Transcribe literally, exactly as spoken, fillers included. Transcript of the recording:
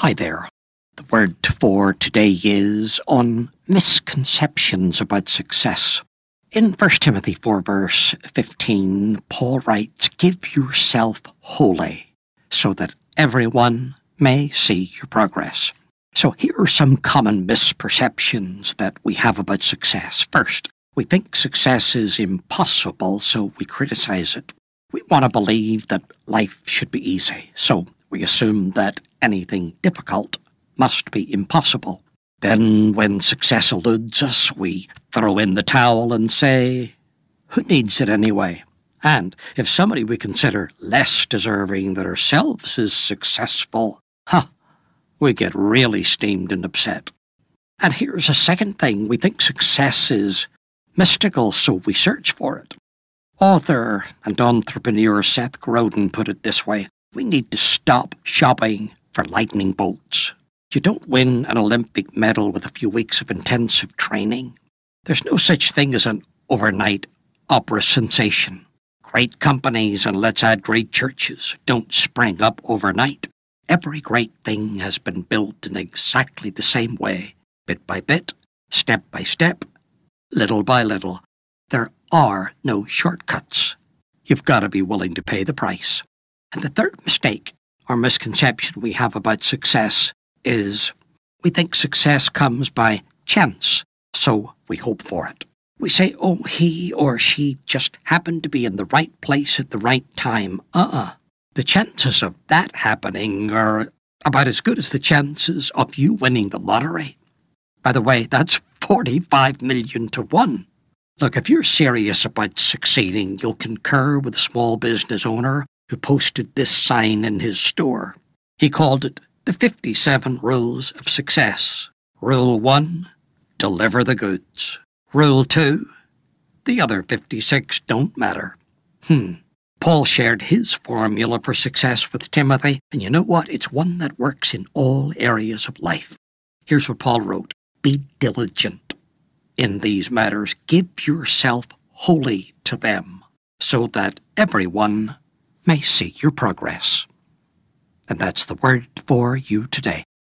Hi there. The word for today is on misconceptions about success. In First Timothy four verse fifteen, Paul writes, "Give yourself wholly, so that everyone may see your progress." So here are some common misperceptions that we have about success. First, we think success is impossible, so we criticize it. We want to believe that life should be easy, so we assume that anything difficult must be impossible. Then, when success eludes us, we throw in the towel and say, who needs it anyway? And if somebody we consider less deserving than ourselves is successful, huh, we get really steamed and upset. And here's a second thing. We think success is mystical, so we search for it. Author and entrepreneur Seth Godin put it this way: we need to stop shopping for lightning bolts. You don't win an Olympic medal with a few weeks of intensive training. There's no such thing as an overnight opera sensation. Great companies, and let's add great churches, don't spring up overnight. Every great thing has been built in exactly the same way, bit by bit, step by step, little by little. There are no shortcuts. You've got to be willing to pay the price. And the third mistake or misconception we have about success is we think success comes by chance, so we hope for it. We say, oh, he or she just happened to be in the right place at the right time. Uh-uh. The chances of that happening are about as good as the chances of you winning the lottery. By the way, that's forty-five million to one. Look, if you're serious about succeeding, you'll concur with a small business owner who posted this sign in his store. He called it the fifty-seven Rules of Success. Rule one, deliver the goods. Rule two, the other fifty-six don't matter. Hmm. Paul shared his formula for success with Timothy, and you know what? It's one that works in all areas of life. Here's what Paul wrote: be diligent in these matters. Give yourself wholly to them, so that everyone may see your progress. And that's the word for you today.